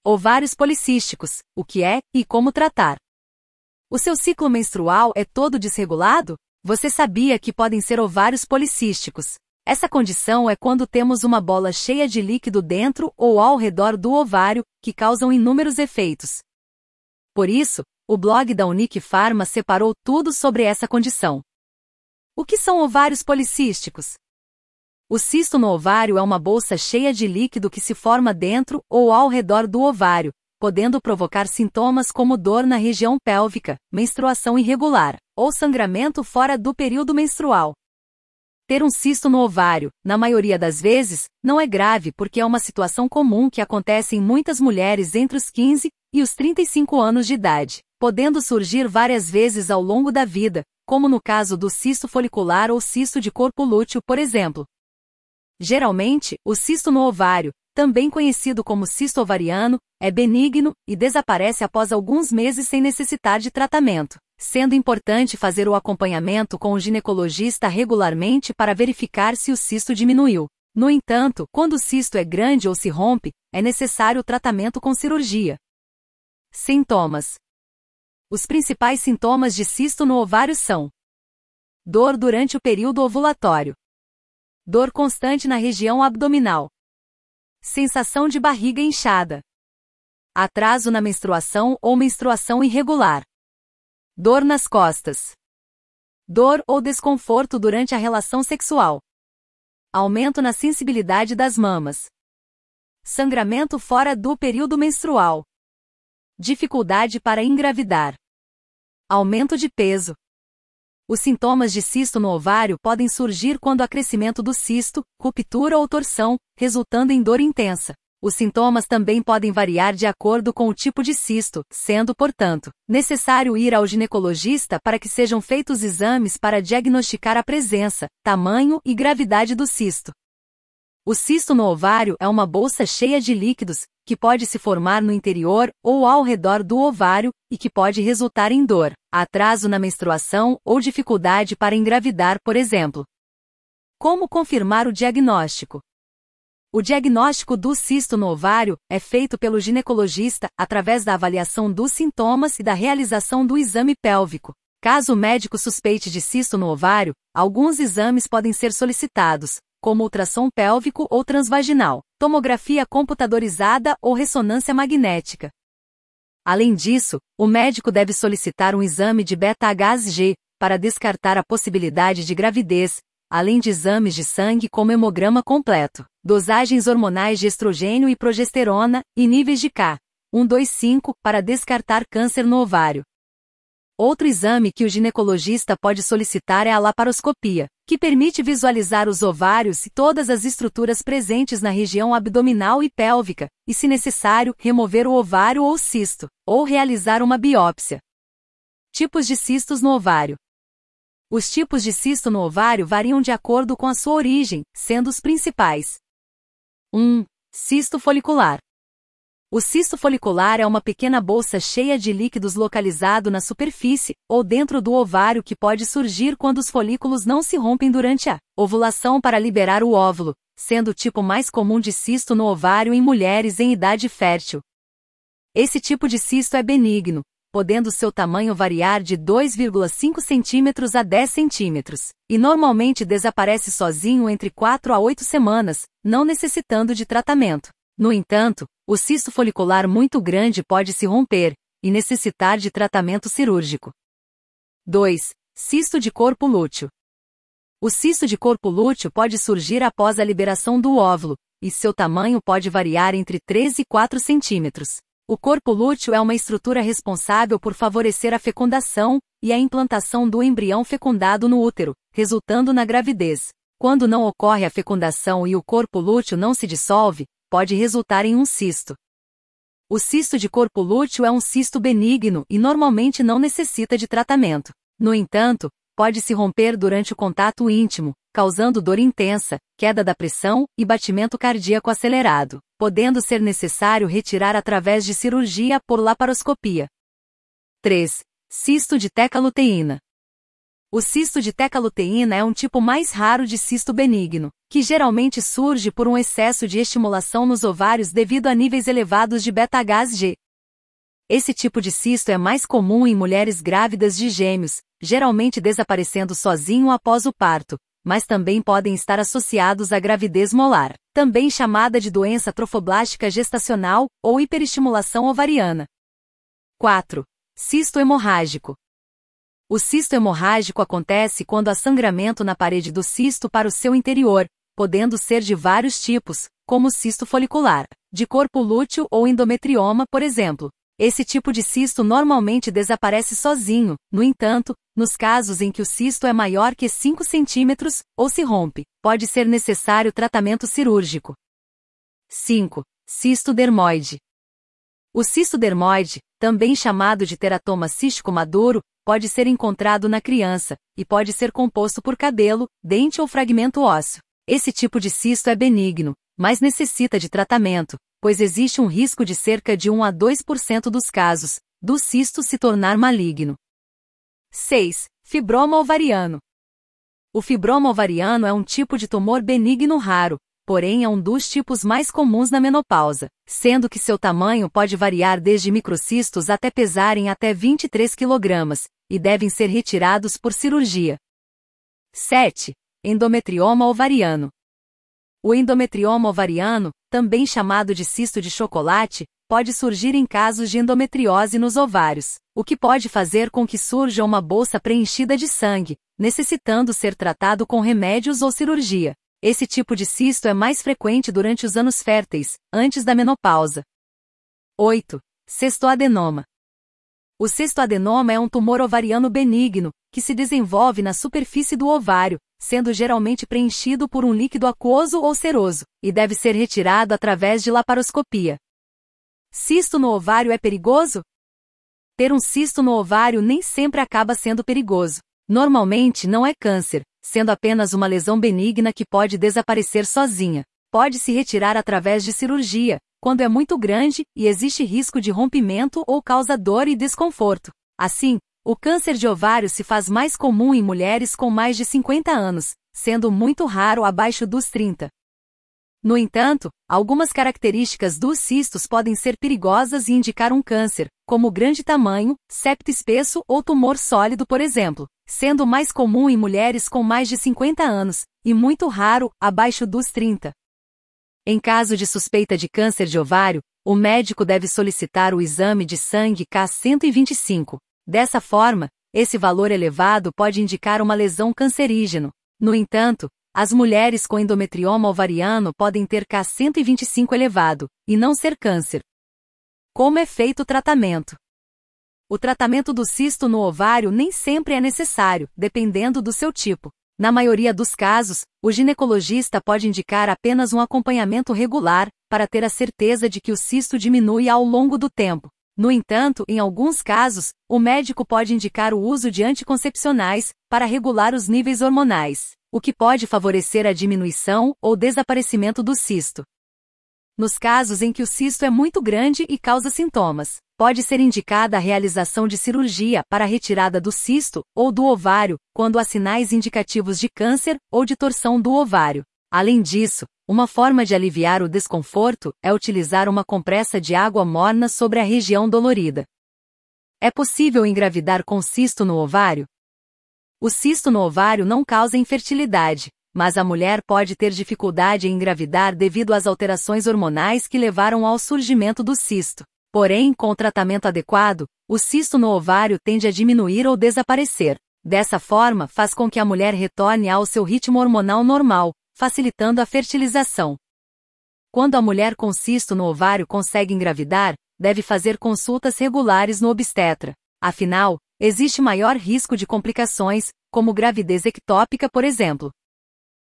Ovários policísticos, o que é e como tratar. O seu ciclo menstrual é todo desregulado? Você sabia que podem ser ovários policísticos? Essa condição é quando temos uma bola cheia de líquido dentro ou ao redor do ovário, que causam inúmeros efeitos. Por isso, o blog da Unique Pharma separou tudo sobre essa condição. O que são ovários policísticos? O cisto no ovário é uma bolsa cheia de líquido que se forma dentro ou ao redor do ovário, podendo provocar sintomas como dor na região pélvica, menstruação irregular, ou sangramento fora do período menstrual. Ter um cisto no ovário, na maioria das vezes, não é grave porque é uma situação comum que acontece em muitas mulheres entre os 15 e os 35 anos de idade, podendo surgir várias vezes ao longo da vida, como no caso do cisto folicular ou cisto de corpo lúteo, por exemplo. Geralmente, o cisto no ovário, também conhecido como cisto ovariano, é benigno e desaparece após alguns meses sem necessitar de tratamento, sendo importante fazer o acompanhamento com o ginecologista regularmente para verificar se o cisto diminuiu. No entanto, quando o cisto é grande ou se rompe, é necessário o tratamento com cirurgia. Sintomas. Os principais sintomas de cisto no ovário são: dor durante o período ovulatório, dor constante na região abdominal, sensação de barriga inchada, atraso na menstruação ou menstruação irregular, dor nas costas, dor ou desconforto durante a relação sexual, aumento na sensibilidade das mamas, sangramento fora do período menstrual, dificuldade para engravidar, aumento de peso. Os sintomas de cisto no ovário podem surgir quando há crescimento do cisto, ruptura ou torção, resultando em dor intensa. Os sintomas também podem variar de acordo com o tipo de cisto, sendo, portanto, necessário ir ao ginecologista para que sejam feitos exames para diagnosticar a presença, tamanho e gravidade do cisto. O cisto no ovário é uma bolsa cheia de líquidos, que pode se formar no interior ou ao redor do ovário, e que pode resultar em dor, atraso na menstruação ou dificuldade para engravidar, por exemplo. Como confirmar o diagnóstico? O diagnóstico do cisto no ovário é feito pelo ginecologista através da avaliação dos sintomas e da realização do exame pélvico. Caso o médico suspeite de cisto no ovário, alguns exames podem ser solicitados, como ultrassom pélvico ou transvaginal, tomografia computadorizada ou ressonância magnética. Além disso, o médico deve solicitar um exame de beta-HCG, para descartar a possibilidade de gravidez, além de exames de sangue como hemograma completo, dosagens hormonais de estrogênio e progesterona, e níveis de K125, para descartar câncer no ovário. Outro exame que o ginecologista pode solicitar é a laparoscopia, que permite visualizar os ovários e todas as estruturas presentes na região abdominal e pélvica, e se necessário, remover o ovário ou cisto, ou realizar uma biópsia. Tipos de cistos no ovário. Os tipos de cisto no ovário variam de acordo com a sua origem, sendo os principais: 1. Cisto folicular. O cisto folicular é uma pequena bolsa cheia de líquidos localizado na superfície, ou dentro do ovário, que pode surgir quando os folículos não se rompem durante a ovulação para liberar o óvulo, sendo o tipo mais comum de cisto no ovário em mulheres em idade fértil. Esse tipo de cisto é benigno, podendo seu tamanho variar de 2,5 cm a 10 cm, e normalmente desaparece sozinho entre 4 a 8 semanas, não necessitando de tratamento. No entanto, o cisto folicular muito grande pode se romper, e necessitar de tratamento cirúrgico. 2. Cisto de corpo lúteo. O cisto de corpo lúteo pode surgir após a liberação do óvulo, e seu tamanho pode variar entre 3 e 4 centímetros. O corpo lúteo é uma estrutura responsável por favorecer a fecundação e a implantação do embrião fecundado no útero, resultando na gravidez. Quando não ocorre a fecundação e o corpo lúteo não se dissolve, pode resultar em um cisto. O cisto de corpo lúteo é um cisto benigno e normalmente não necessita de tratamento. No entanto, pode se romper durante o contato íntimo, causando dor intensa, queda da pressão e batimento cardíaco acelerado, podendo ser necessário retirar através de cirurgia por laparoscopia. 3. Cisto de teca luteína. O cisto de tecaloteína é um tipo mais raro de cisto benigno, que geralmente surge por um excesso de estimulação nos ovários devido a níveis elevados de beta-HCG. Esse tipo de cisto é mais comum em mulheres grávidas de gêmeos, geralmente desaparecendo sozinho após o parto, mas também podem estar associados à gravidez molar, também chamada de doença trofoblástica gestacional ou hiperestimulação ovariana. 4. Cisto hemorrágico. O cisto hemorrágico acontece quando há sangramento na parede do cisto para o seu interior, podendo ser de vários tipos, como cisto folicular, de corpo lúteo ou endometrioma, por exemplo. Esse tipo de cisto normalmente desaparece sozinho, no entanto, nos casos em que o cisto é maior que 5 centímetros, ou se rompe, pode ser necessário tratamento cirúrgico. 5. Cisto dermoide. O cisto dermoide, também chamado de teratoma cístico maduro, pode ser encontrado na criança, e pode ser composto por cabelo, dente ou fragmento ósseo. Esse tipo de cisto é benigno, mas necessita de tratamento, pois existe um risco de cerca de 1 a 2% dos casos, do cisto se tornar maligno. 6. Fibroma ovariano. O fibroma ovariano é um tipo de tumor benigno raro, porém é um dos tipos mais comuns na menopausa, sendo que seu tamanho pode variar desde microcistos até pesarem até 23 kg, e devem ser retirados por cirurgia. 7. Endometrioma ovariano. O endometrioma ovariano, também chamado de cisto de chocolate, pode surgir em casos de endometriose nos ovários, o que pode fazer com que surja uma bolsa preenchida de sangue, necessitando ser tratado com remédios ou cirurgia. Esse tipo de cisto é mais frequente durante os anos férteis, antes da menopausa. 8. Cestoadenoma. O cestoadenoma é um tumor ovariano benigno, que se desenvolve na superfície do ovário, sendo geralmente preenchido por um líquido aquoso ou seroso, e deve ser retirado através de laparoscopia. Cisto no ovário é perigoso? Ter um cisto no ovário nem sempre acaba sendo perigoso. Normalmente não é câncer, sendo apenas uma lesão benigna que pode desaparecer sozinha. Pode-se retirar através de cirurgia, quando é muito grande e existe risco de rompimento ou causa dor e desconforto. Assim, o câncer de ovário se faz mais comum em mulheres com mais de 50 anos, sendo muito raro abaixo dos 30. No entanto, algumas características dos cistos podem ser perigosas e indicar um câncer, como grande tamanho, septo espesso ou tumor sólido, por exemplo, sendo mais comum em mulheres com mais de 50 anos, e muito raro, abaixo dos 30. Em caso de suspeita de câncer de ovário, o médico deve solicitar o exame de sangue K125. Dessa forma, esse valor elevado pode indicar uma lesão cancerígena. No entanto, as mulheres com endometrioma ovariano podem ter K125 elevado, e não ser câncer. Como é feito o tratamento? O tratamento do cisto no ovário nem sempre é necessário, dependendo do seu tipo. Na maioria dos casos, o ginecologista pode indicar apenas um acompanhamento regular, para ter a certeza de que o cisto diminui ao longo do tempo. No entanto, em alguns casos, o médico pode indicar o uso de anticoncepcionais, para regular os níveis hormonais, o que pode favorecer a diminuição ou desaparecimento do cisto. Nos casos em que o cisto é muito grande e causa sintomas, pode ser indicada a realização de cirurgia para a retirada do cisto ou do ovário, quando há sinais indicativos de câncer ou de torção do ovário. Além disso, uma forma de aliviar o desconforto é utilizar uma compressa de água morna sobre a região dolorida. É possível engravidar com cisto no ovário? O cisto no ovário não causa infertilidade, mas a mulher pode ter dificuldade em engravidar devido às alterações hormonais que levaram ao surgimento do cisto. Porém, com o tratamento adequado, o cisto no ovário tende a diminuir ou desaparecer. Dessa forma, faz com que a mulher retorne ao seu ritmo hormonal normal, facilitando a fertilização. Quando a mulher com cisto no ovário consegue engravidar, deve fazer consultas regulares no obstetra. Afinal, existe maior risco de complicações, como gravidez ectópica, por exemplo.